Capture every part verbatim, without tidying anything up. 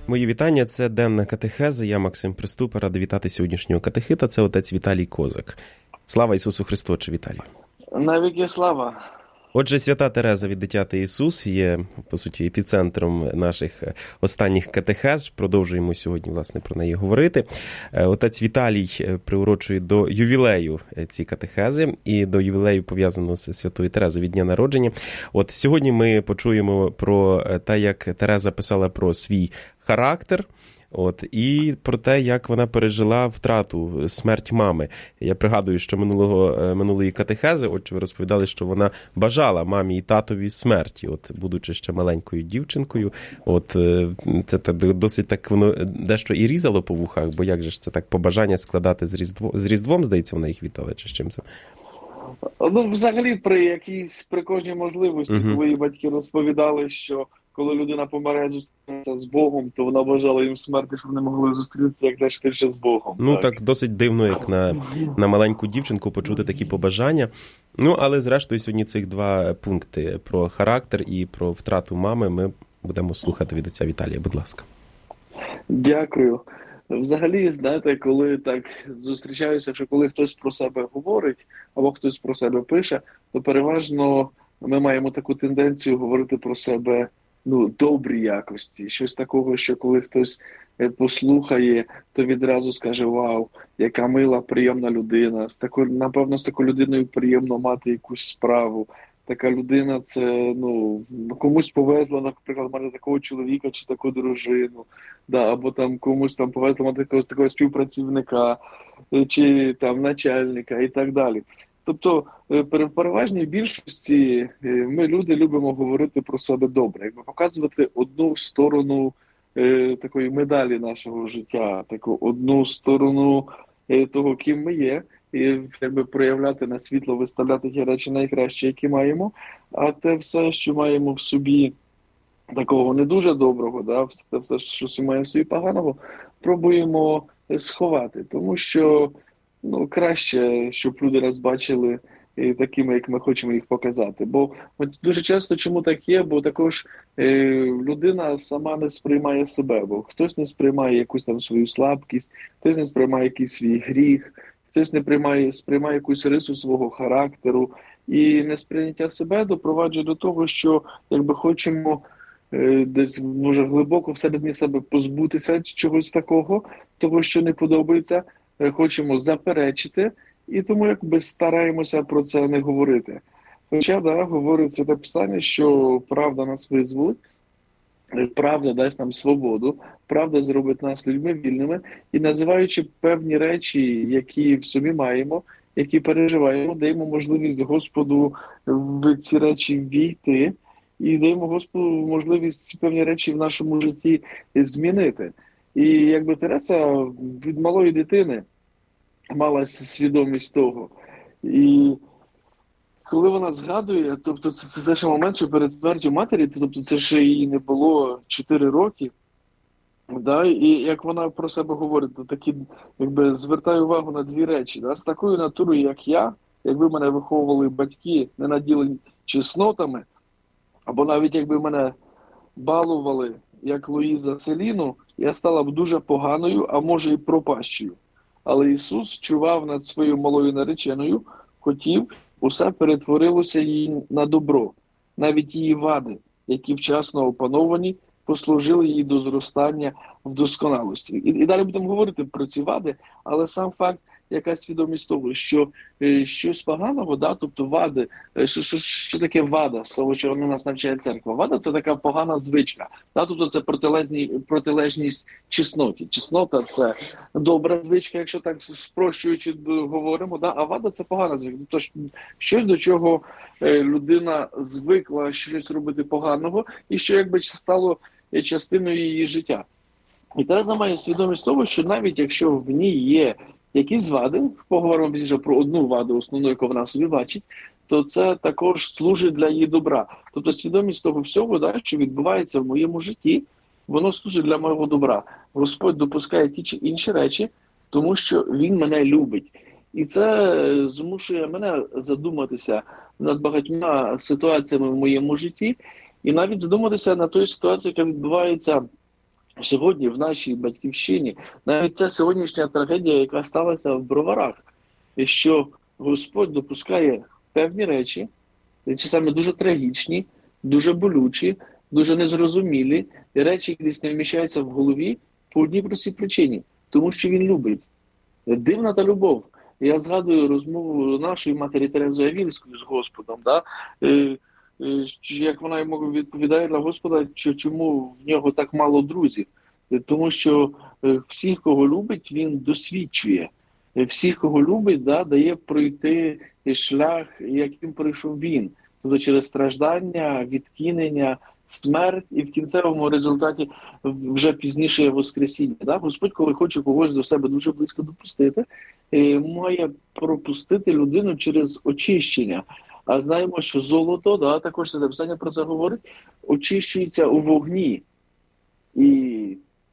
Мої вітання, це денна катехеза, я Максим Приступа, радий вітати сьогоднішнього катехита, це отець Віталій Козак. Слава Ісусу Христу, отче Віталій. Навіки слава. Отже, свята Тереза від Дитяти Ісус є, по суті, епіцентром наших останніх катехез. Продовжуємо сьогодні, власне, про неї говорити. Отець Віталій приурочує до ювілею ці катехези і до ювілею пов'язаного з святою Терезою від дня народження. От сьогодні ми почуємо про те, як Тереза писала про свій характер, От, і про те, як вона пережила втрату, смерть мами. Я пригадую, що минулого, минулої катехези, отже, ви розповідали, що вона бажала мамі і татові смерті, от, будучи ще маленькою дівчинкою. От, це так, досить так воно дещо і різало по вухах, бо як же ж це так побажання складати з, Різдво, з Різдвом, здається, вона їх вітала, чи з чим це? Ну, взагалі, при якійсь, при кожній можливості, uh-huh. коли батьки розповідали, що коли людина помирає, зустрітися з Богом, то вона бажала їм смерті, щоб вони могли зустрітися якнайшвидше з Богом. Ну, так, так досить дивно, як на, на маленьку дівчинку почути такі побажання. Ну, але зрештою сьогодні цих два пункти про характер і про втрату мами ми будемо слухати від отця Віталія. Будь ласка. Дякую. Взагалі, знаєте, коли так зустрічаюся, що коли хтось про себе говорить, або хтось про себе пише, то переважно ми маємо таку тенденцію говорити про себе, ну, добрі якості. Щось такого, що коли хтось послухає, то відразу скаже: вау, яка мила, приємна людина. З такою, напевно, з такою людиною приємно мати якусь справу. Така людина, це, ну, комусь повезло, наприклад, мати такого чоловіка чи таку дружину, да, або там комусь там повезло мати такого, такого співпрацівника, чи там начальника і так далі. Тобто, в переважній більшості ми, люди, любимо говорити про себе добре, якби показувати одну сторону е, такої медалі нашого життя, таку одну сторону е, того, ким ми є, і якби проявляти на світло, виставляти ті речі найкращі, які маємо, а те все, що маємо в собі такого не дуже доброго, да, те все, що маємо в собі поганого, пробуємо сховати, тому що, ну, краще, щоб люди нас бачили такими, як ми хочемо їх показати. Бо дуже часто чому так є, бо також е, людина сама не сприймає себе, бо хтось не сприймає якусь там свою слабкість, хтось не сприймає якийсь свій гріх, хтось не приймає, сприймає якусь рису свого характеру, і несприйняття себе допроваджує до того, що якби хочемо е, десь, може, глибоко всередині себе позбутися чогось такого, того, що не подобається, е, хочемо заперечити, і тому якби стараємося про це не говорити. Хоча, да, говориться те писання, що правда нас визволить, правда дасть нам свободу, правда зробить нас людьми вільними, і називаючи певні речі, які в собі маємо, які переживаємо, даємо можливість Господу в ці речі війти, і даємо Господу можливість певні речі в нашому житті змінити. І якби Тереза від малої дитини мала свідомість того. І коли вона згадує, тобто це, це ще момент, що перед смертю матері, тобто це ще їй не було чотири роки, да, і як вона про себе говорить, то такі, якби, звертаю увагу на дві речі. Да, з такою натурою, як я, якби мене виховували батьки, не наділені чеснотами, або навіть якби мене балували, як Луїза Селіну, я стала б дуже поганою, а може і пропащою. Але Ісус чував над своєю малою нареченою, хотів, усе перетворилося їй на добро. Навіть її вади, які вчасно опановані, послужили їй до зростання в досконалості. І, і далі будемо говорити про ці вади, але сам факт, яка свідомість того, що е, щось поганого, да, тобто вади, е, що, що, що таке вада, слово, що вона нас навчає церква. Вада – це така погана звичка, да, тобто це протилежність чесноті. Чеснота – це добра звичка, якщо так спрощуючи говоримо, да, а вада – це погана звичка. Тобто щось, до чого е, людина звикла щось робити поганого, і що якби стало частиною її життя. І Тереза має свідомість того, що навіть якщо в ній є якісь вади, поговоримо більше про одну ваду, основну, яку вона собі бачить, то це також служить для її добра. Тобто свідомість того всього, да, що відбувається в моєму житті, воно служить для мого добра. Господь допускає ті чи інші речі, тому що Він мене любить. І це змушує мене задуматися над багатьма ситуаціями в моєму житті, і навіть задуматися на той ситуації, яка відбувається сьогодні в нашій батьківщині, навіть ця сьогоднішня трагедія, яка сталася в Броварах, і що Господь допускає певні речі, речі саме дуже трагічні, дуже болючі, дуже незрозумілі, і речі, які десь не вміщаються в голові по одній простій причині, тому що він любить. Дивна та любов. Я згадую розмову нашої матері Терези Авільської з Господом, да? е, е, як вона йому відповідає для Господа, що чому в нього так мало друзів. Е, Тому що е, всіх, кого любить, він досвідчує. Е, Всіх, кого любить, да, дає пройти шлях, яким пройшов він. Тобто через страждання, відкинення, смерть і в кінцевому результаті вже пізніше воскресіння. Да? Господь, коли хоче когось до себе дуже близько допустити, має пропустити людину через очищення. А знаємо, що золото, да, також це Писання про це говорить, очищується у вогні. І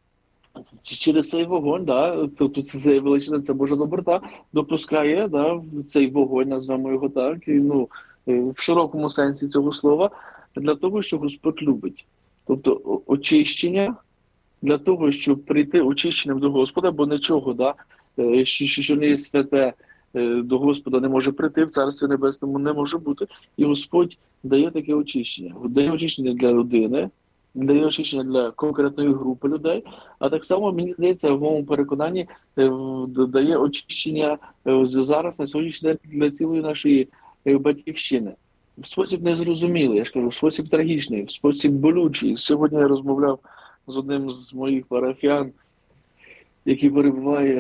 через цей вогонь, да, тобто це величина, це Божа доброта, допускає, да, цей вогонь, назвемо його так, і, ну, в широкому сенсі цього слова, для того, що Господь любить. Тобто очищення для того, щоб прийти очищеним до Господа, бо нічого, да, що, що не є святе, до Господа не може прийти, в Царстві Небесному не може бути. І Господь дає таке очищення. Дає очищення для людини, дає очищення для конкретної групи людей, а так само, мені здається, в моєму переконанні, дає очищення зараз, на сьогоднішній день, для цілої нашої батьківщини. В спосіб незрозумілий, я ж кажу, в спосіб трагічний, в спосіб болючий. Сьогодні я розмовляв з одним з моїх парафіян, який перебуває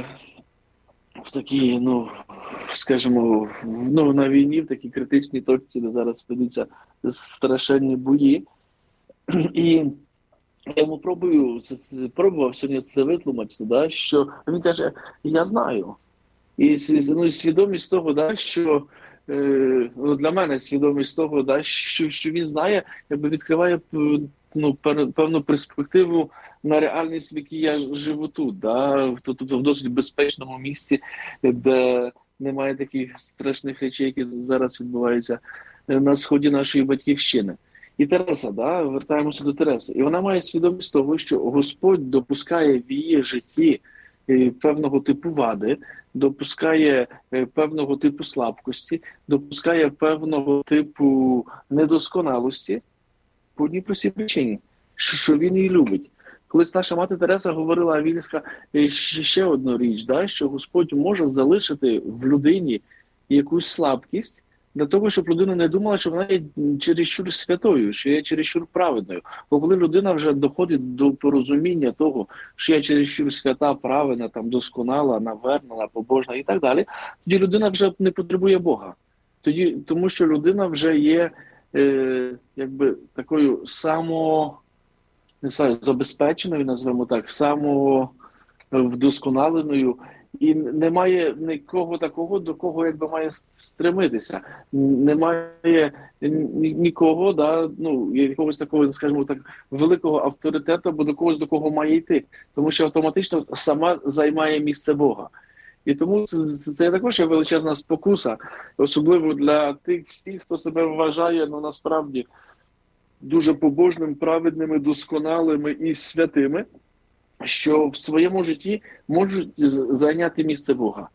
в такій, ну, скажімо, ну, на війні, в такій критичній точці, де зараз ведуться страшенні бої. І я йому пробую, пробував сьогодні це витлумачити, да, що він каже, я знаю. І, ну, і свідомість того, да, що е, для мене свідомість того, да, що, що він знає, якби відкриває, ну, певну перспективу на реальність, в якій я живу тут, да, тобто в досить безпечному місці, де немає таких страшних речей, які зараз відбуваються на сході нашої батьківщини. І Тереса, да, вертаємося до Тереси. І вона має свідомість того, що Господь допускає в її житті певного типу вади, допускає певного типу слабкості, допускає певного типу недосконалості по одній простій причині, що він її любить. Колись наша мати Тереса говорила Авільська ще одну річ, да, що Господь може залишити в людині якусь слабкість, для того, щоб людина не думала, що вона є чересчур святою, що є чересчур праведною. Бо коли людина вже доходить до порозуміння того, що я чересчур свята, праведна, там, досконала, навернена, побожна і так далі, тоді людина вже не потребує Бога. Тоді, тому що людина вже є е, якби такою само, не знаю, забезпеченою, назвемо так, самовдосконаленою, і немає нікого такого, до кого якби має стремитися. Немає нікого, да, ну, якогось такого, скажімо так, великого авторитету, або до когось, до кого має йти. Тому що автоматично сама займає місце Бога. І тому це, це також є величезна спокуса, особливо для тих всіх, хто себе вважає, ну, насправді, дуже побожним, праведними, досконалими і святими, що в своєму житті можуть зайняти місце Бога.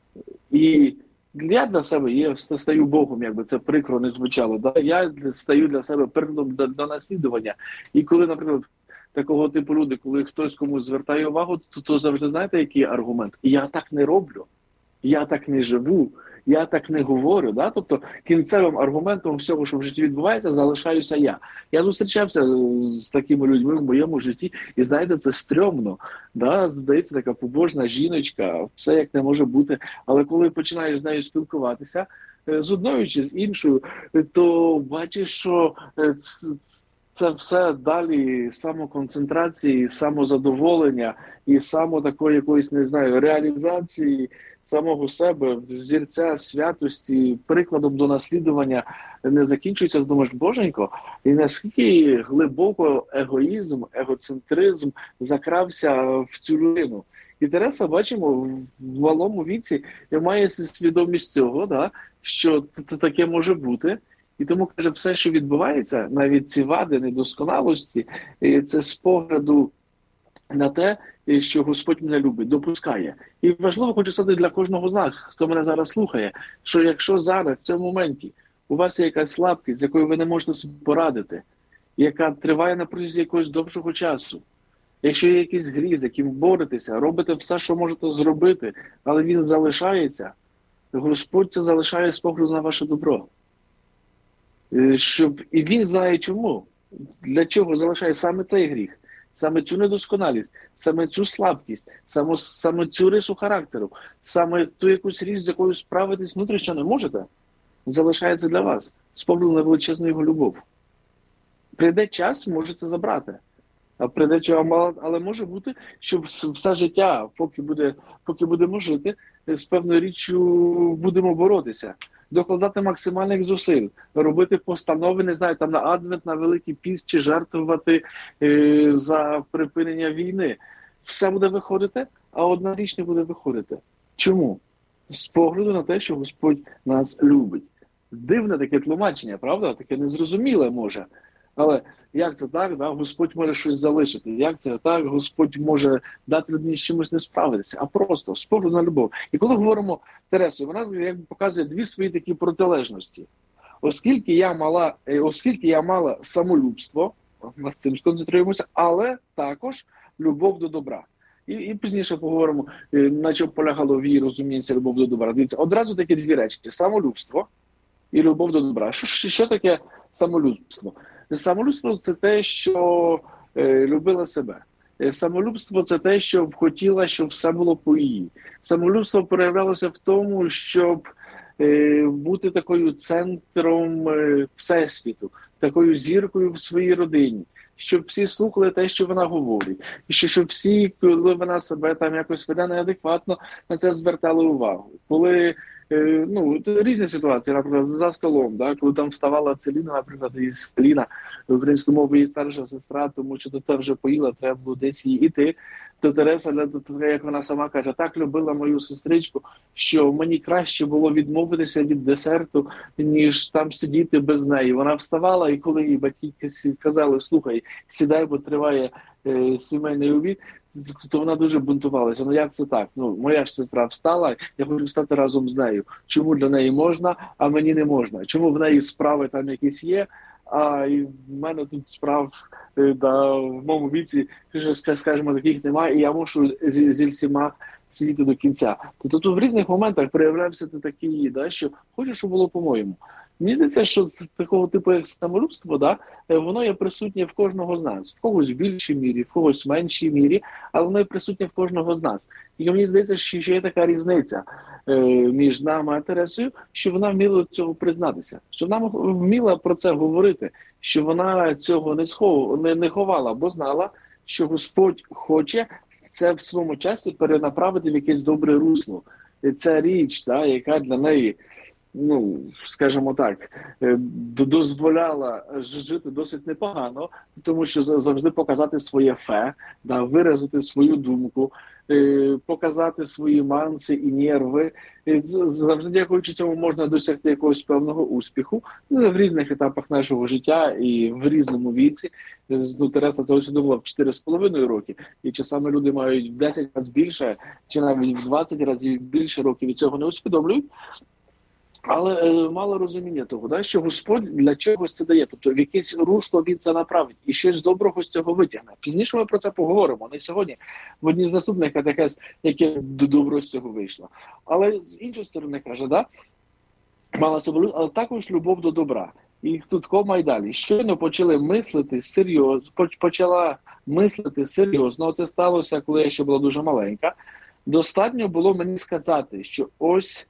І я для себе є, стаю Богом, якби це прикро не звучало. Да? Я стаю для себе прикладом до, до наслідування. І коли, наприклад, такого типу люди, коли хтось комусь звертає увагу, то, то завжди знаєте, який аргумент? Я так не роблю, я так не живу, я так не говорю. Да? Тобто кінцевим аргументом всього, що в житті відбувається, залишаюся я. Я зустрічався з такими людьми в моєму житті, і знаєте, це стрьомно. Да? Здається, така побожна жіночка, все як не може бути. Але коли починаєш з нею спілкуватися, з одною чи з іншою, то бачиш, що це все далі самоконцентрації, самозадоволення і само такої якоїсь, не знаю, реалізації самого себе, зірця святості, прикладом до наслідування не закінчується, думаєш, боженько, і наскільки глибоко егоїзм, егоцентризм закрався в цю людину. І Тереса, бачимо, в малому віці має свідомість цього, да, що таке може бути. І тому, каже, все, що відбувається, навіть ці вади, недосконалості, це з погляду на те, що Господь мене любить, допускає. І важливо, хочу сказати для кожного з нас, хто мене зараз слухає, що якщо зараз, в цьому моменті, у вас є якась слабкість, з якою ви не можете собі порадити, яка триває на протязі якогось довшого часу, якщо є якийсь гріх, з яким боретеся, робите все, що можете зробити, але він залишається, Господь це залишає з погляду на ваше добро. Щоб... І він знає чому. Для чого залишає саме цей гріх, саме цю недосконалість, саме цю слабкість, саме, саме цю рису характеру, саме ту якусь річ, з якою справитись внутрішньо не можете, залишається для вас з погляду на величезну його любов. Прийде час, може це забрати. А прийде час, але може бути, що все життя, поки, буде, поки будемо жити, з певною річчю будемо боротися. Докладати максимальних зусиль, робити постанови, не знаю, там на Адвент, на Великий Піст, чи жертвувати е, за припинення війни. Все буде виходити, а одна річ не буде виходити. Чому? З погляду на те, що Господь нас любить. Дивне таке тлумачення, правда? Таке незрозуміле може. Але як це так? Да? Господь може щось залишити. Як це так? Господь може дати людині з чимось не справитися, а просто з погляду на любов. І коли говоримо Тересу, вона якби показує дві свої такі протилежності. Оскільки я мала, оскільки я мала самолюбство, ми з цим сконцентруємося, але також любов до добра. І, і пізніше поговоримо, на чому полягало в її розумінні любов до добра. Дивіться, одразу такі дві речі: самолюбство і любов до добра. Що, що таке самолюбство? Самолюбство – це те, що е, любила себе. Самолюбство – це те, що хотіла, щоб все було по її. Самолюбство проявлялося в тому, щоб е, бути такою центром е, всесвіту, такою зіркою в своїй родині, щоб всі слухали те, що вона говорить, і що, щоб всі, коли вона себе там якось веде неадекватно, на це звертали увагу. Коли ну, різні ситуації, наприклад, за столом, да, коли там вставала Целіна, наприклад, із Целіна, українською мовою її старша сестра, тому що та вже поїла, треба було десь її іти, то Тереса, як вона сама каже, так любила мою сестричку, що мені краще було відмовитися від десерту, ніж там сидіти без неї. Вона вставала, і коли їй батьки казали, слухай, сідай, бо триває е, сімейний обід, то вона дуже бунтувалася. Ну як це так? Ну, моя ж сестра встала, я хочу встати разом з нею. Чому для неї можна, а мені не можна? Чому в неї справи там якісь є, а і в мене тут справ да, в моєму віці, скажімо, таких немає, і я мушу зі, зі всіма сидіти до кінця. Тобто тут в різних моментах проявлявся такі, да, що хочу, щоб було по-моєму. Мені здається, що такого типу, як самолюбство, да, воно є присутнє в кожного з нас. В когось в більшій мірі, в когось в меншій мірі, але воно є присутнє в кожного з нас. І мені здається, що ще є така різниця е, між нами і Тересою, що вона вміла цього признатися, що вона вміла про це говорити, що вона цього не, схов... не, не ховала, бо знала, що Господь хоче це в своєму часі перенаправити в якесь добре русло. Це річ, да, яка для неї, ну, скажімо так, дозволяла жити досить непогано, тому що завжди показати своє фе, да, виразити свою думку, показати свої манси і нерви. Завжди, дякуючи цьому, можна досягти якогось певного успіху в різних етапах нашого життя і в різному віці. Ну, Тереса це усвідомила в чотири з половиною роки, і часами люди мають в десять разів більше, чи навіть в двадцять разів більше років, і цього не усвідомлюють. Але е, мало розуміння того, да, що Господь для чогось це дає. Тобто в якесь русло він це направить і щось доброго з цього витягне. Пізніше ми про це поговоримо, не сьогодні, в одній з наступних катехез, яке добро з цього вийшло. Але з іншої сторони каже, да, мала собою, але також любов до добра. І тут кома й далі. Щойно почали мислити серйозно, почала мислити серйозно, це сталося, коли я ще була дуже маленька. Достатньо було мені сказати, що ось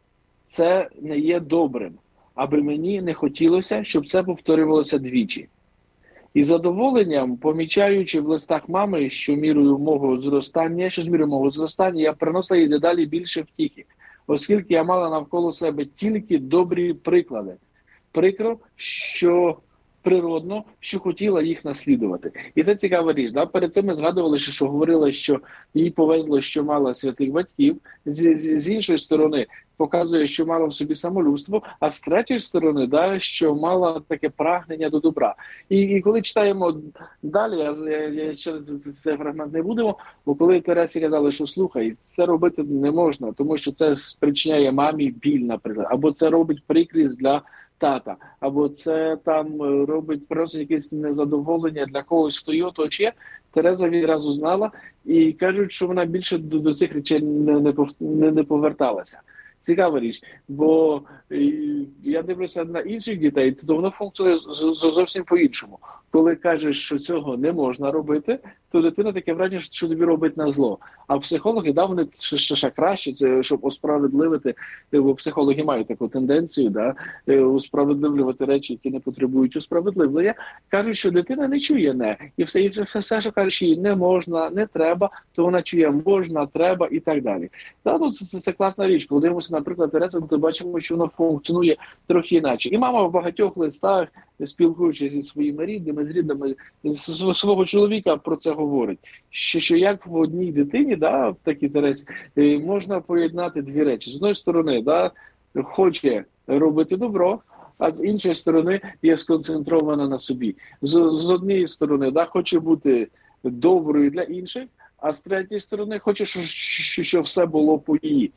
це не є добрим, аби мені не хотілося, щоб це повторювалося двічі. І задоволенням, помічаючи в листах мами, що мірою мого зростання, що з мірою мого зростання, я приносила їй дедалі більше втіхи, оскільки я мала навколо себе тільки добрі приклади. Прикро, що природно, що хотіла їх наслідувати. І це цікава річ. Да? Перед цим ми згадували, що, що говорила, що їй повезло, що мала святих батьків. З, з, з іншої сторони, показує, що мала в собі самолюбство, а з третьої сторони, да, що мала таке прагнення до добра. І, і коли читаємо далі, я, я, я ще цей фрагмент не будемо, бо коли Тересі казали, що слухай, це робити не можна, тому що це спричиняє мамі біль, наприклад, або це робить прикрість для тата, або це там робить просто якесь незадоволення для когось, хто його оточує. Тереза відразу знала і кажуть, що вона більше до, до цих речей не, не, не, не поверталася. Цікава річ, бо я дивлюся на інших дітей, то воно функціонує зовсім по-іншому. Коли кажеш, що цього не можна робити, то дитина таке враження, що тобі робить на зло. А психологи, да, вони ще, ще, ще краще, це, щоб осправедливити, бо психологи мають таку тенденцію, да, усправедливлювати речі, які не потребують усправедливлення, кажуть, що дитина не чує «не». І все, і все, все, все що кажеш їй не можна, не треба, то вона чує можна, треба і так далі. Да, ну, це, це, це класна річ. Коли дивимося, наприклад, Тереза, то бачимо, що воно функціонує трохи інакше. І мама в багатьох листах, спілкуючись зі своїми рідними, з рідними з свого чоловіка, про це говорить. Що, що як в одній дитині, да, в такій Тересі, можна поєднати дві речі. З одної сторони, да, хоче робити добро, а з іншої сторони є сконцентрована на собі. З, з однієї сторони, да, хоче бути доброю для інших, а з третьої сторони хоче, щоб що, що все було по її.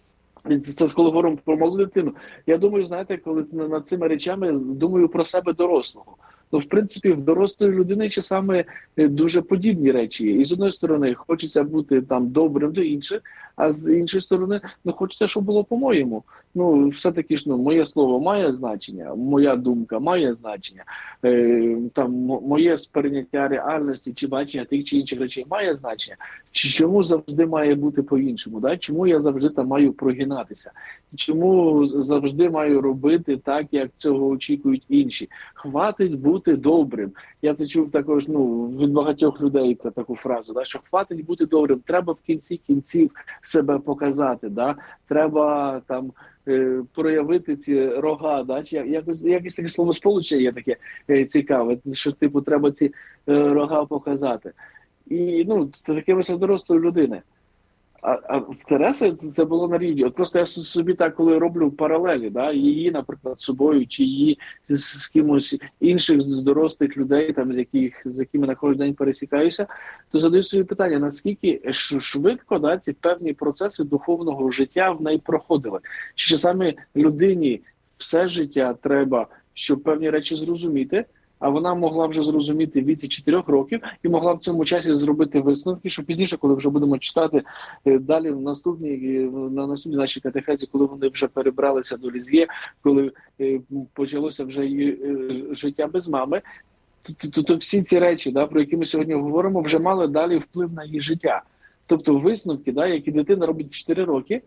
Це коли говоримо про молоду дитину. Я думаю, знаєте, коли над цими речами думаю про себе дорослого. То, в принципі, в дорослої людини часами дуже подібні речі є. І з одної сторони, хочеться бути там добрим до інших, а з іншої сторони, ну, хочеться, щоб було по-моєму. Ну, все-таки ж, ну, моє слово має значення, моя думка має значення, е, там, моє сприйняття реальності чи бачення тих чи інших речей має значення. Чому завжди має бути по-іншому? Да? Чому я завжди там маю прогинатися? Чому завжди маю робити так, як цього очікують інші? Хватить бути добрим. Я це чув також, ну, від багатьох людей та таку фразу, да, що хватить бути добрим, треба в кінці кінців себе показати, да, треба там е, проявити ці рога, да, чи якось, якесь таке словосполучення є таке е, цікаве, що типу треба ці е, рога показати. І, ну, це таке весело дорослої людини. А, а в Тереси це було на рівні. От просто я собі так, коли роблю паралелі, да, її, наприклад, з собою, чи її з, з кимось інших з дорослих людей, там, з яких з якими на кожен день пересікаюся, то задаю собі питання, наскільки швидко, да, ці певні процеси духовного життя в неї проходили. Що саме людині все життя треба, щоб певні речі зрозуміти, а вона могла вже зрозуміти в віці чотирьох років і могла в цьому часі зробити висновки, що пізніше, коли вже будемо читати далі в наступній, на наступній нашій катехезі, коли вони вже перебралися до Лізьє, коли почалося вже її життя без мами, то, то, то всі ці речі, да, про які ми сьогодні говоримо, вже мали далі вплив на її життя. Тобто висновки, да, які дитина робить в чотири роки,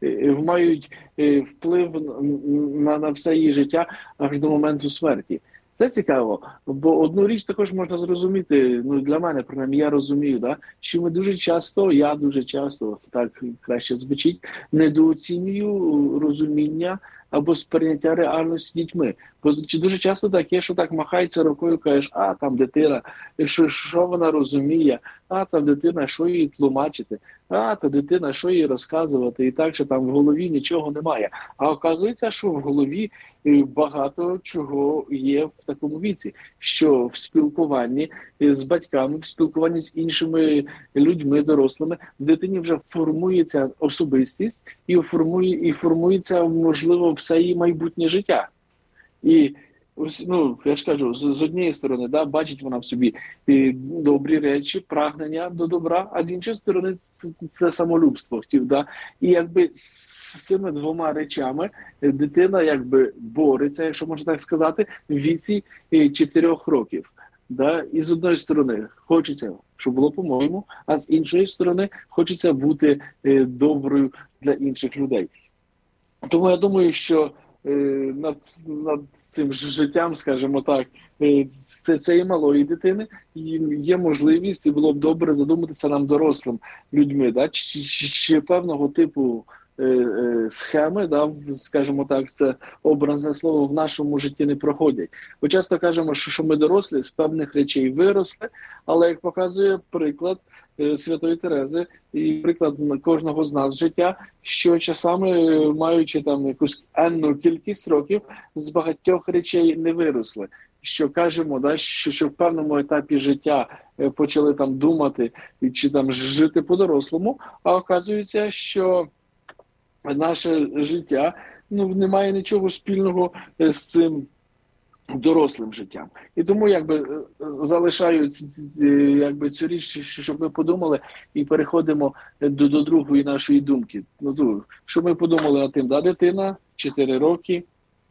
мають вплив на, на все її життя аж до моменту смерті. Це цікаво, бо одну річ також можна зрозуміти, ну для мене, принаймні, я розумію, да, що ми дуже часто, я дуже часто, так краще звучить, недооцінюю розуміння або сприйняття реальності дітьми. Бо дуже часто таке, що так махається рукою, кажеш, а там дитина, що, що вона розуміє, а там дитина, що їй тлумачити, а та дитина, що їй розказувати, і так, що там в голові нічого немає. А оказується, що в голові багато чого є в такому віці, що в спілкуванні з батьками, в спілкуванні з іншими людьми, дорослими, в дитині вже формується особистість і формує, і формується, можливо, все її майбутнє життя. І, ну, я ж кажу, з, з однієї сторони, да, бачить вона в собі і добрі речі, прагнення до добра, а з іншої сторони це, це самолюбство. Да? І якби з цими двома речами дитина якби бореться, якщо можна так сказати, в віці чотирьох років. Да? І з одної сторони хочеться, щоб було по-моєму, а з іншої сторони хочеться бути доброю для інших людей. Тому я думаю, що над, над цим життям, скажімо так, це, це і малої дитини, і є можливість, і було б добре задуматися нам дорослим людьми, да? чи, чи, чи певного типу схеми, да, скажімо так, це образне слово, в нашому житті не проходять. Ми часто кажемо, що, що ми дорослі, з певних речей виросли, але, як показує приклад Святої Терези і приклад кожного з нас життя, що часами, маючи там якусь енну кількість років, з багатьох речей не виросли. Що кажемо, да, що, що в певному етапі життя почали там думати чи там жити по-дорослому, а оказується, що наше життя, ну, не має нічого спільного з цим дорослим життям. І тому якби залишаю якби цю річ, щоб ми подумали і переходимо до, до другої нашої думки. Ну, щоб ми подумали над тим, да, дитина, чотири роки,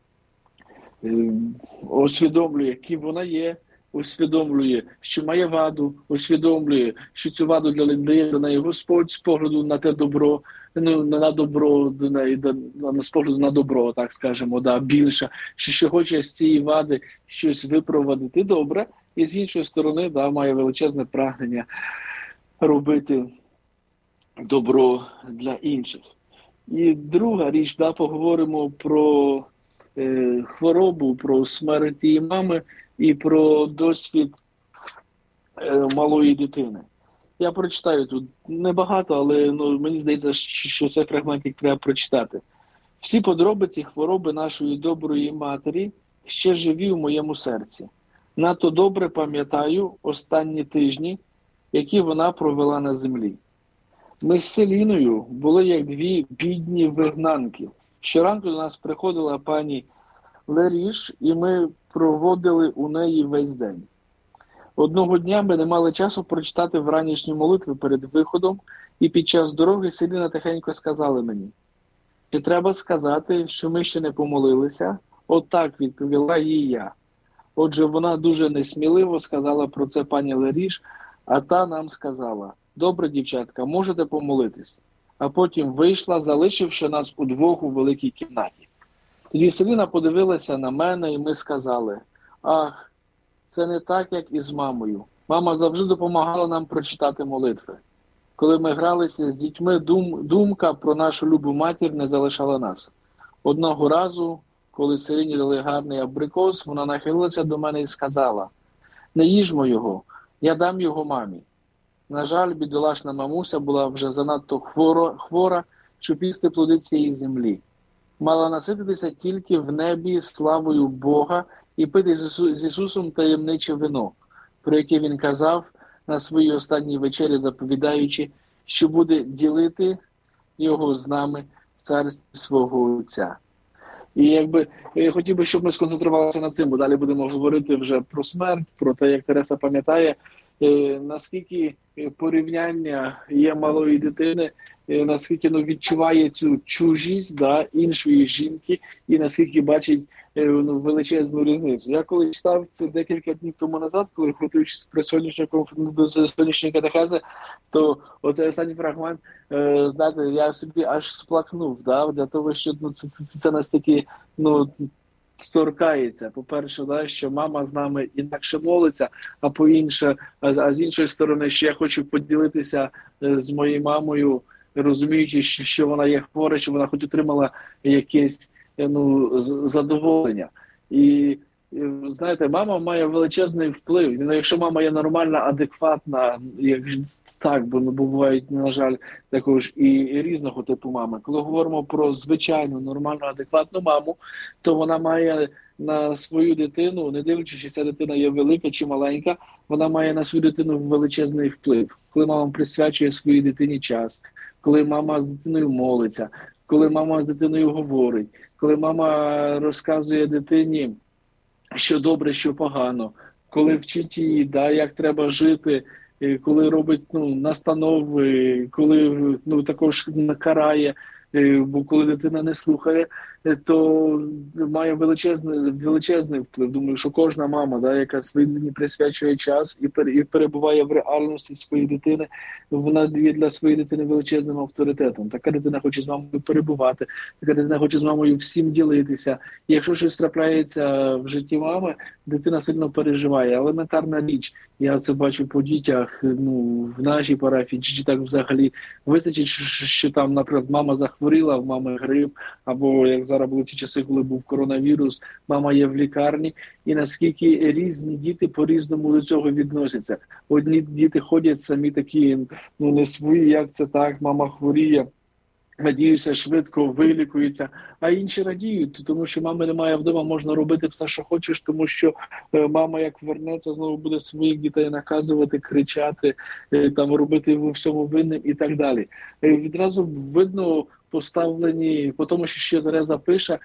усвідомлює, ким вона є, усвідомлює, що має ваду, усвідомлює, що цю ваду дає до неї Господь з погляду на те добро, ну, на добро до неї, з погляду на добро, так скажемо, да, більше, що, що хоче з цієї вади щось випровадити добре, і з іншої сторони, да, має величезне прагнення робити добро для інших. І друга річ, да, поговоримо про е, хворобу, про смерть її мами і про досвід е, малої дитини. Я прочитаю тут небагато, але ну, мені здається, що цей фрагментик треба прочитати. Всі подробиці хвороби нашої доброї матері ще живі в моєму серці. Надто добре пам'ятаю останні тижні, які вона провела на землі. Ми з Селіною були як дві бідні вигнанки. Щоранку до нас приходила пані Леріш, і ми проводили у неї весь день. Одного дня ми не мали часу прочитати вранішні молитви перед виходом, і під час дороги Селіна тихенько сказала мені: «Чи треба сказати, що ми ще не помолилися?» Отак відповіла їй я. Отже, вона дуже несміливо сказала про це пані Леріш, а та нам сказала: «Добре, дівчатка, можете помолитися». А потім вийшла, залишивши нас удвох у великій кімнаті. Тоді Селіна подивилася на мене, і ми сказали: «Ах, це не так, як із мамою. Мама завжди допомагала нам прочитати молитви. Коли ми гралися з дітьми, дум, думка про нашу любу матір не залишала нас. Одного разу, коли Селіні дали гарний абрикос, вона нахилилася до мене і сказала: «Не їжмо його, я дам його мамі». На жаль, бідолашна мамуся була вже занадто хвора, хвора, щоб їсти плоди цієї землі. Мала насититися тільки в небі славою Бога і пити з Ісусом таємниче вино, про яке Він казав на своїй останній вечері, заповідаючи, що буде ділити його з нами в царстві свого Отця. І якби я хотів би, щоб ми сконцентрувалися на цим, бо далі будемо говорити вже про смерть, про те, як Тереса пам'ятає, наскільки порівняння є малої дитини, наскільки ну, відчуває цю чужість, да, іншої жінки, і наскільки бачить ну, величезну різницю. Я коли читав це декілька днів тому назад, коли готуючись про до сьогоднішньої катехези, то оцей останній фрагмент, е, знаєте, я собі аж сплакнув, да, для того, що ну, це, це, це, це настільки ну, торкається. По-перше, да, що мама з нами інакше молиться, а по-інше, а, а з іншої сторони, що я хочу поділитися з моєю мамою, розуміючи, що вона є хвора, що вона хоч отримала якесь ну, задоволення. І, знаєте, мама має величезний вплив. Ну, якщо мама є нормальна, адекватна, як так, бо ну, бувають, на жаль, також і, і різного типу мами. Коли говоримо про звичайну, нормальну, адекватну маму, то вона має на свою дитину, не дивлячись, чи ця дитина є велика чи маленька, вона має на свою дитину величезний вплив. Коли мама присвячує своїй дитині час, коли мама з дитиною молиться, коли мама з дитиною говорить, коли мама розказує дитині, що добре, що погано, коли вчить її, да, як треба жити, коли робить ну, настанови, коли ну, також накарає, бо коли дитина не слухає то має величезний, величезний вплив. Думаю, що кожна мама, да, яка своїй дитині присвячує час і, пер, і перебуває в реальності своєї дитини, вона є для своєї дитини величезним авторитетом. Така дитина хоче з мамою перебувати, така дитина хоче з мамою всім ділитися. І якщо щось трапляється в житті мами, дитина сильно переживає. Елементарна річ. Я це бачу по дітях, ну, в нашій парафії, чи так взагалі вистачить, що, що там, наприклад, мама захворіла, в мами грип, або, як зараз були ці часи, коли був коронавірус, мама є в лікарні, і наскільки різні діти по-різному до цього відносяться. Одні діти ходять самі такі, ну, не свої, як це так, мама хворіє, надіюся, швидко вилікується, а інші радіють, тому що мами немає вдома, можна робити все, що хочеш, тому що мама, як вернеться, знову буде своїх дітей наказувати, кричати, там робити його всьому винним і так далі. Відразу видно поставлені, по тому, що ще Тереза пише,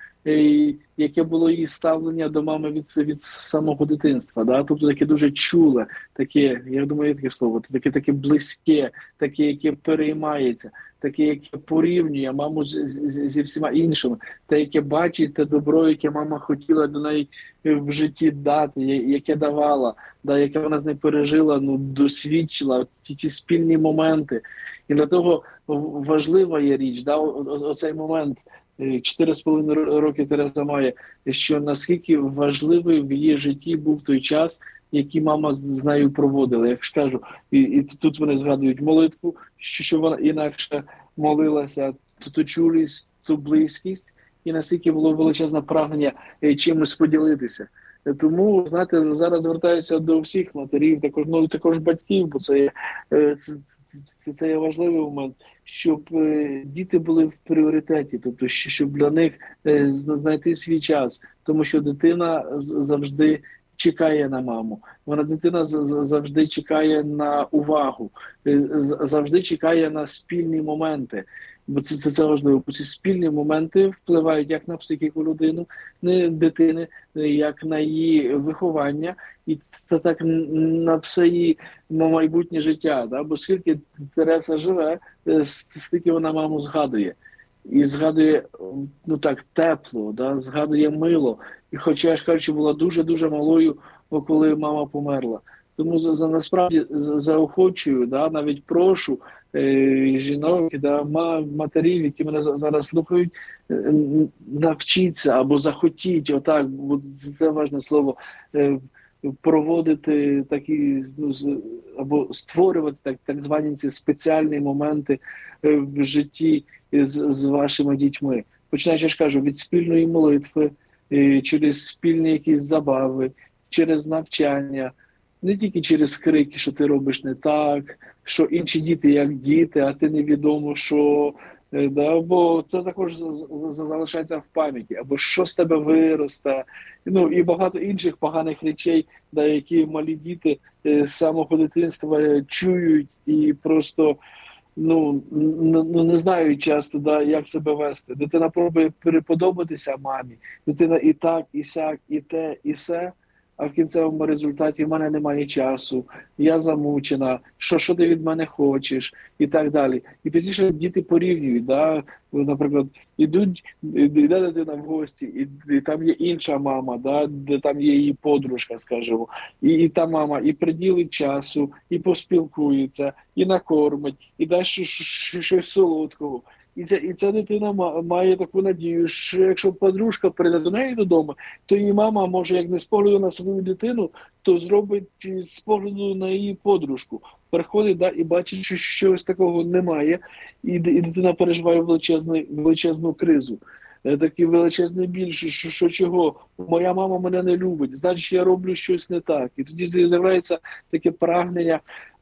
яке було її ставлення до мами від, від самого дитинства. Да? Тобто таке дуже чуле, таке, я думаю, є таке слово, таке, таке близьке, таке, яке переймається, таке, яке порівнює маму з, з, зі всіма іншими, те, яке бачить те добро, яке мама хотіла до неї в житті дати, яке давала, да, яке вона з нею пережила, ну, досвідчила, ті, ті спільні моменти. І для того важлива є річ, да, оцей момент, чотири з половиною роки Тереза має, що наскільки важливий в її житті був той час, який мама з нею проводила. Як ж кажу, і, і тут вони згадують молитву, що, що вона інакше молилася, то ту чулість, ту близькість, і наскільки було величезне прагнення чимось поділитися. Тому, знаєте, зараз звертаюся до всіх матерів, також, ну, також батьків, бо це є, це, це, це є важливий момент, щоб діти були в пріоритеті, тобто щоб для них знайти свій час, тому що дитина завжди чекає на маму, вона дитина завжди чекає на увагу, завжди чекає на спільні моменти. Бо це, це, це важливо, бо ці спільні моменти впливають як на психіку людини, не дитини, як на її виховання, і та так на все її майбутнє життя. Да? Бо скільки Тереза живе, стільки вона маму згадує. І згадує, ну так, тепло, да? Згадує мило. І хоча, я ж кажу, була дуже-дуже малою, коли мама померла. Тому за, за насправді заохочую, да, навіть прошу е, жінок, да, матерів, які мене зараз слухають, е, навчіться або захотіть, отак, бо це важне слово, е, проводити такі, ну, або створювати так, так звані ці спеціальні моменти е, в житті з, з вашими дітьми. Починаючи, я ж кажу, від спільної молитви, е, через спільні якісь забави, через навчання, не тільки через крики, що ти робиш не так, що інші діти як діти, а ти невідомо, що, да, бо це також залишається в пам'яті, або що з тебе виросте, ну і багато інших поганих речей, да, які малі діти з самого дитинства чують і просто, ну, ну не знають часто, да, як себе вести. Дитина пробує переподобатися мамі, дитина і так, і сяк, і те, і се. А в кінцевому результаті в мене немає часу, я замучена, що, що ти від мене хочеш, і так далі. І пізніше діти порівнюють, да? Наприклад, ідуть, йде дитина в гості, і, і там є інша мама, да? Де там є її подружка, скажімо, і, і та мама і приділить часу, і поспілкується, і накормить, і дасть щось солодкого. І ця, і ця дитина має таку надію, що якщо подружка прийде до неї додому, то її мама може, як не з погляду на свою дитину, то зробить з погляду на її подружку. Приходить, да, і бачить, що щось такого немає, і, і дитина переживає величезну, величезну кризу. Такий величезний біль, що, що, що чого, моя мама мене не любить, значить я роблю щось не так. І тоді з'являється таке прагнення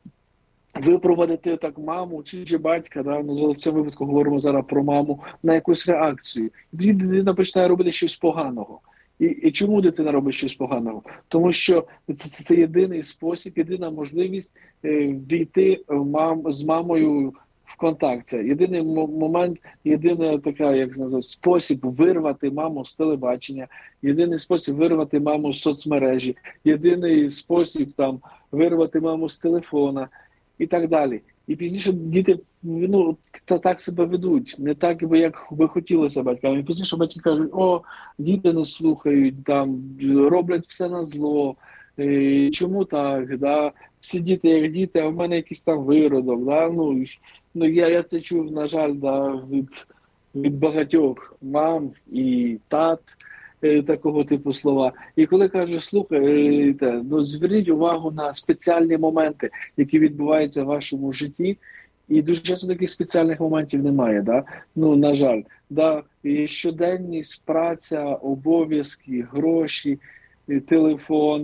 випроводити так маму чи, чи батька, да, ну, в цьому випадку говоримо зараз про маму, на якусь реакцію. І тоді дитина починає робити щось поганого. І, і чому дитина робить щось поганого? Тому що це, це, це єдиний спосіб, єдина можливість е, війти мам, з мамою в контакт. Це єдиний момент, єдиний така, як сказати, спосіб вирвати маму з телебачення, єдиний спосіб вирвати маму з соцмережі, єдиний спосіб там вирвати маму з телефона. І так далі. І пізніше діти ну, та так себе ведуть, не так, би, як би хотілося батькам. І пізніше батьки кажуть, о, діти не слухають, там, роблять все на зло, е, чому так, да? Всі діти як діти, а в мене якийсь там виродок. Да? Ну, ну, я, я це чув, на жаль, да, від, від багатьох мам і тат, е, такого типу слова. І коли кажуть, слухай, е, те, ну, зверніть увагу на спеціальні моменти, які відбуваються в вашому житті, і дуже часто таких спеціальних моментів немає, да? Ну, на жаль. Да? І щоденність, праця, обов'язки, гроші, телефон,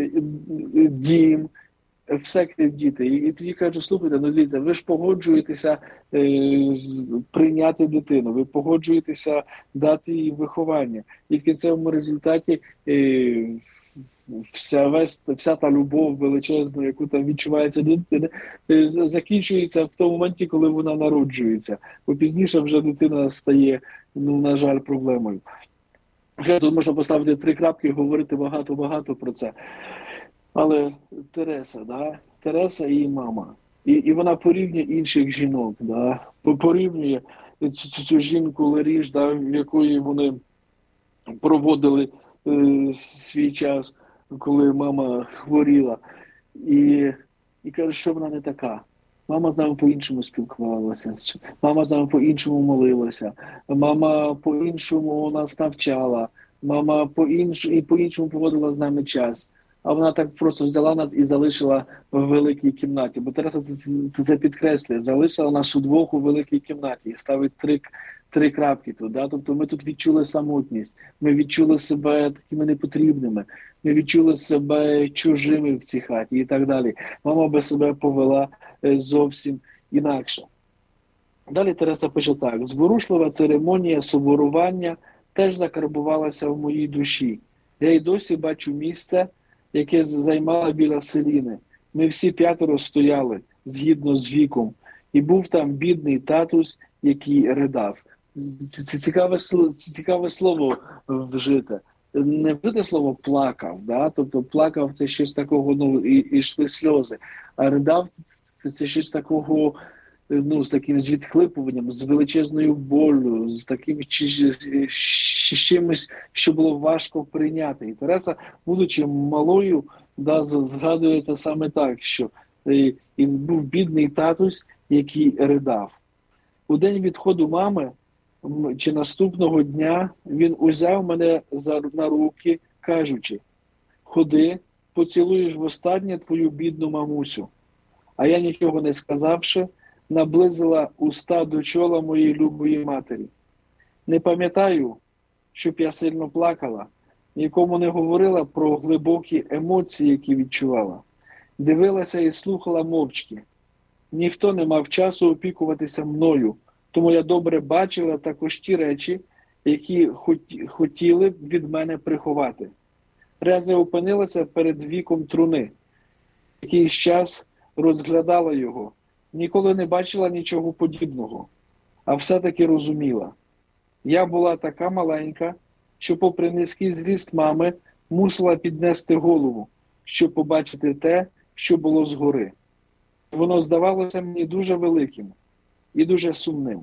дім, все крім діти. І, і тоді кажу, слухайте, ну дивіться, ви ж погоджуєтеся е, з, прийняти дитину, ви погоджуєтеся дати їй виховання. І в кінцевому результаті е, вся, весь, вся та любов величезна, яку там відчувається дитина, е, закінчується в тому моменті, коли вона народжується. Бо пізніше вже дитина стає, ну, на жаль, проблемою. Тут можна поставити три крапки і говорити багато-багато про це. Але Тереса, да? Тереса і її мама. І, і вона порівнює інших жінок, да? Порівнює цю, цю, цю жінку Ларіш, да? В якої вони проводили е, свій час, коли мама хворіла. І, і каже, що вона не така. Мама з нами по-іншому спілкувалася, мама з нами по-іншому молилася, мама по-іншому нас навчала, мама по-іншому, і по-іншому проводила з нами час. А вона так просто взяла нас і залишила в великій кімнаті. Бо Тереса це, це, це підкреслює. Залишила нас удвох у великій кімнаті і ставить три, три крапки тут. Да? Тобто ми тут відчули самотність, ми відчули себе такими непотрібними, ми відчули себе чужими в цій хаті і так далі. Мама би себе повела зовсім інакше. Далі Тереса пише так. Зворушлива церемонія соборування теж закарбувалася в моїй душі. Я й досі бачу місце, яке займала біля Селіни. Ми всі п'ятеро стояли, згідно з віком. І був там бідний татусь, який ридав. Це цікаве, цікаве слово вжите. Не вжите слово «плакав», да? Тобто плакав – це щось такого, ну, і, і йшли сльози. А ридав – це, це щось такого, ну, з таким з відхлипуванням, з величезною болю, з таким чи, чи, чимось, що було важко прийняти. І Тереса, будучи малою, да, згадується саме так, що і, і був бідний татусь, який ридав. У день відходу мами, чи наступного дня, він узяв мене за, на руки, кажучи, ходи, поцілуєш востаннє твою бідну мамусю. А я, нічого не сказавши, наблизила уста до чола моєї любої матері. Не пам'ятаю, щоб я сильно плакала, нікому не говорила про глибокі емоції, які відчувала. Дивилася і слухала мовчки. Ніхто не мав часу опікуватися мною, тому я добре бачила також ті речі, які хотіли б від мене приховати. Реза опинилася перед віком труни. Якийсь час розглядала його. Ніколи не бачила нічого подібного, а все-таки розуміла. Я була така маленька, що попри низький зріст мами мусила піднести голову, щоб побачити те, що було згори. Воно здавалося мені дуже великим і дуже сумним.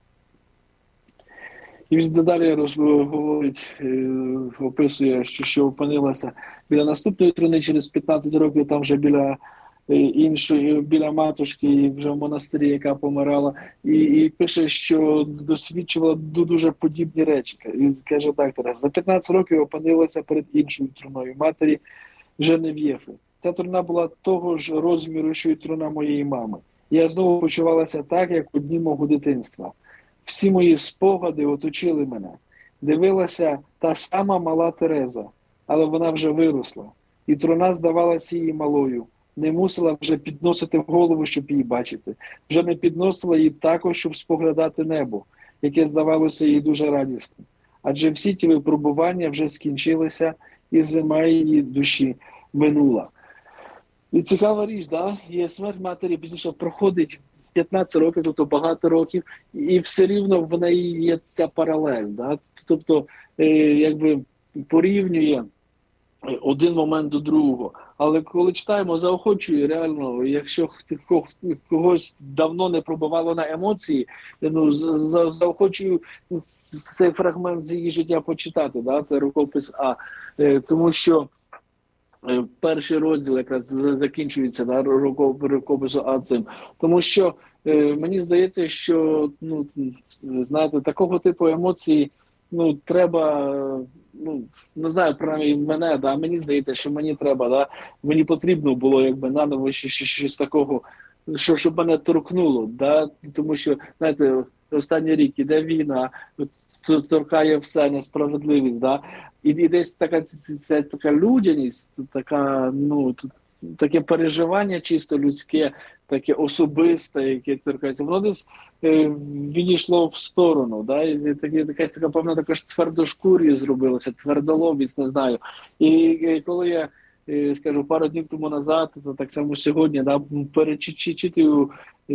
І він далі говорить, описує, що, що опинилася біля наступної труни, через п'ятнадцять років там вже біля іншої, біля матушки, вже в монастирі, яка помирала, і, і пише, що досвідчувала дуже подібні речі. Він каже так, Тарас, за п'ятнадцять років опинилася перед іншою труною матері Женев'єфи. Ця труна була того ж розміру, що й труна моєї мами. Я знову почувалася так, як у дні мого дитинства. Всі мої спогади оточили мене. Дивилася та сама мала Тереза, але вона вже виросла. І труна здавалася їй малою. Не мусила вже підносити в голову, щоб її бачити. Вже не підносила її також, щоб споглядати небо, яке здавалося їй дуже радісним. Адже всі ті випробування вже скінчилися, і зима її душі минула. І цікава річ, да? Є смерть матері, пізніше проходить п'ятнадцять років, тобто багато років, і все рівно в неї є ця паралель. Да? Тобто, е, якби порівнює один момент до другого. Але коли читаємо, заохочує реально, якщо когось давно не пробувало на емоції, ну, за, заохочую цей фрагмент з її життя почитати, да? Це рукопис А. Тому що перший розділ якраз закінчується, да, рукопису А цим. Тому що мені здається, що, ну, знаєте, такого типу емоцій, ну, треба, ну, не знаю, принаймні мене, да, мені здається, що мені треба, да, мені потрібно було, якби, наново щось, щось такого, що, щоб мене торкнуло, да, тому що, знаєте, останній рік іде війна, торкає все, несправедливість, да, і, і десь така, це, це така людяність, така, ну, таке переживання чисто людське, таке особисте, яке торкається, воно десь е, відійшло в сторону, да, і такі, якась така, певна, також твердошкурі зробилося, твердолобість, не знаю. І, і коли я, е, скажу, пару днів тому назад, то так само сьогодні, да, перечитую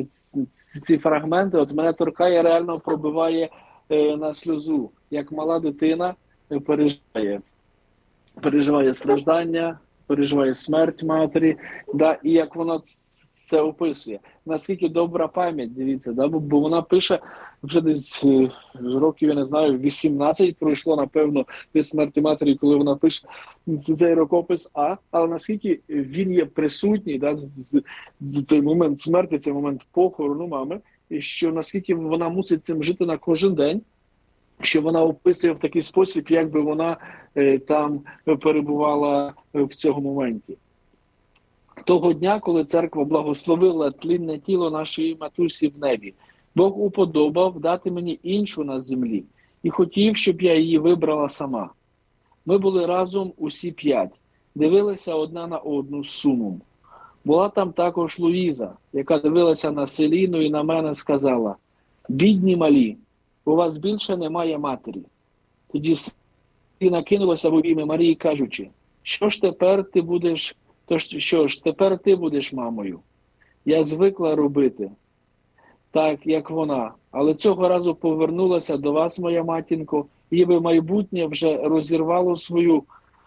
ці фрагменти, от мене торкає, реально пробиває е, на сльозу, як мала дитина е, переживає, переживає страждання, переживає смерть матері, да, і як вона це описує. Наскільки добра пам'ять, дивіться, да, бо, бо вона пише, вже десь років, я не знаю, вісімнадцять пройшло, напевно, від смерті матері, коли вона пише цей рукопис А, але наскільки він є присутній, да, цей момент смерті, цей момент похорону мами, і що наскільки вона мусить цим жити на кожен день, що вона описує в такий спосіб, як би вона е, там перебувала в цьому моменті. Того дня, коли церква благословила тлінне тіло нашої матусі в небі, Бог уподобав дати мені іншу на землі і хотів, щоб я її вибрала сама. Ми були разом усі п'ять, дивилися одна на одну з сумом. Була там також Луїза, яка дивилася на Селіну і на мене сказала: «Бідні малі, у вас більше немає матері». Тоді Селіна кинулася в обійми Марії, кажучи: «Що ж тепер ти будеш, то що ж, тепер ти будеш мамою?» Я звикла робити так, як вона, але цього разу повернулася до вас, моя матінко, ніби майбутнє вже розірвало свою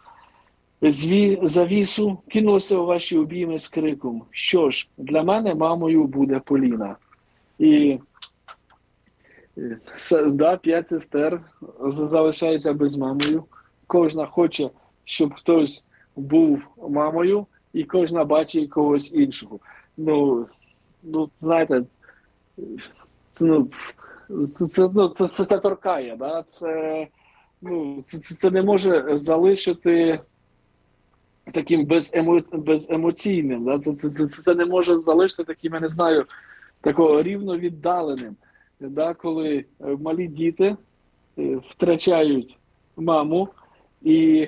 зві... завісу, кинулося у ваші обійми з криком: «Що ж, для мене мамою буде Поліна». І да, п'ять сестер залишаються без мамою. Кожна хоче, щоб хтось був мамою, і кожна бачить когось іншого. Ну, ну знаєте, це, ну, це, ну, це, це, це торкає, да? Це, ну, це, це не може залишити таким беземо, беземоційним. Да? Це, це, це, це не може залишити таким, я не знаю, такого рівно віддаленим. Да? Коли малі діти втрачають маму, і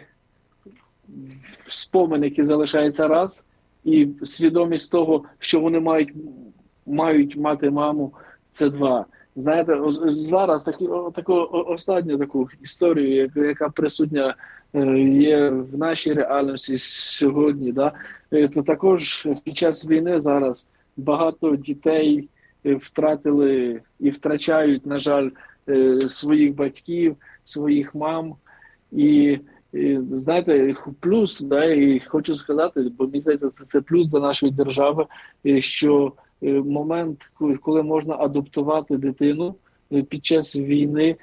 спомин, який залишається раз, і свідомість того, що вони мають, мають мати маму, це два. Знаєте, зараз таку, таку останню таку історію, яка присутня є в нашій реальності сьогодні, да? То також під час війни зараз багато дітей втратили і втрачають, на жаль, своїх батьків, своїх мам. І, і знаєте, плюс, да, і хочу сказати, бо мені здається, це плюс для нашої держави, що момент, коли можна адаптувати дитину під час війни,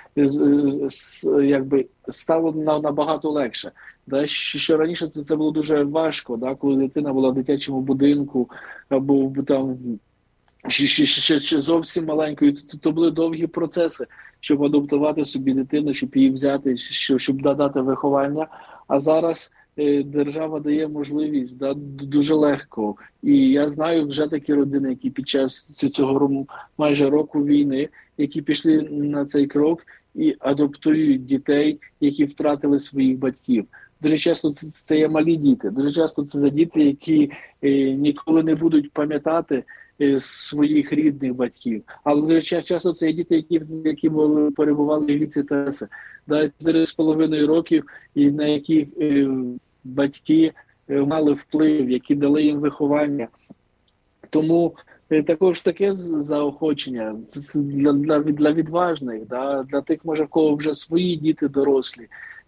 якби стало набагато легше. Да? Що раніше це, це було дуже важко, да? Коли дитина була в дитячому будинку або там ще, ще, ще, ще зовсім маленькою, то, то були довгі процеси, щоб адаптувати собі дитину, щоб її взяти, щоб, щоб дати виховання. А зараз е, держава дає можливість, да, дуже легко. І я знаю вже такі родини, які під час цього майже року війни, які пішли на цей крок і адаптують дітей, які втратили своїх батьків. Дуже часто це, це є малі діти, дуже часто це діти, які е, ніколи не будуть пам'ятати своїх рідних батьків. Але часто це діти, які, які перебували в віці ТС, да, чотири з половиною років, і на які е, батьки е, мали вплив, які дали їм виховання. Тому е, також таке заохочення це для, для, для відважних, да, для тих, може, в кого вже свої діти дорослі,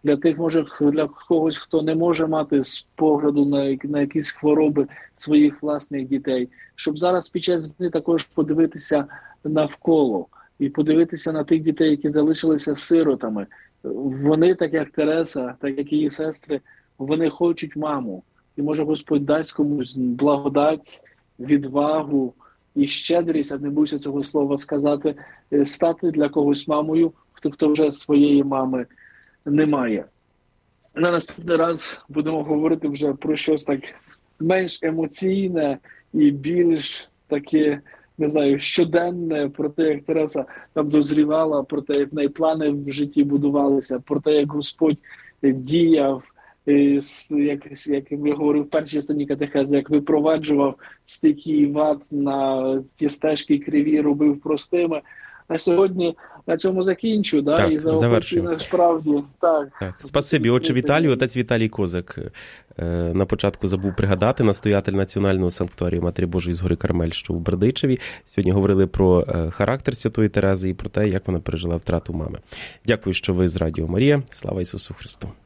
для тих, може, для когось, хто не може мати з погляду на, на якісь хвороби своїх власних дітей, щоб зараз під час війни також подивитися навколо і подивитися на тих дітей, які залишилися сиротами. Вони, так як Тереса, так як її сестри, вони хочуть маму. І може Господь дасть комусь благодать, відвагу і щедрість, а не боюся цього слова сказати, стати для когось мамою, хто, хто вже своєї мами немає. На наступний раз будемо говорити вже про щось так менш емоційне і більш таке, не знаю, щоденне, про те, як Тереса там дозрівала, про те, як в неї плани в житті будувалися, про те, як Господь діяв, як, як я говорив в першій частині катехези, як випроваджував стихії і вад на ті стежки криві, робив простими. А сьогодні на цьому закінчу, да, так, і заохочую справді. Так. Так. Спасибі, отче Віталій, отець Віталій Козак. На початку забув пригадати, настоятель Національного санктуарію Матері Божої з гори Кармель, що в Бердичеві. Сьогодні говорили про характер Святої Терези і про те, як вона пережила втрату мами. Дякую, що ви з Радіо Марія. Слава Ісусу Христу!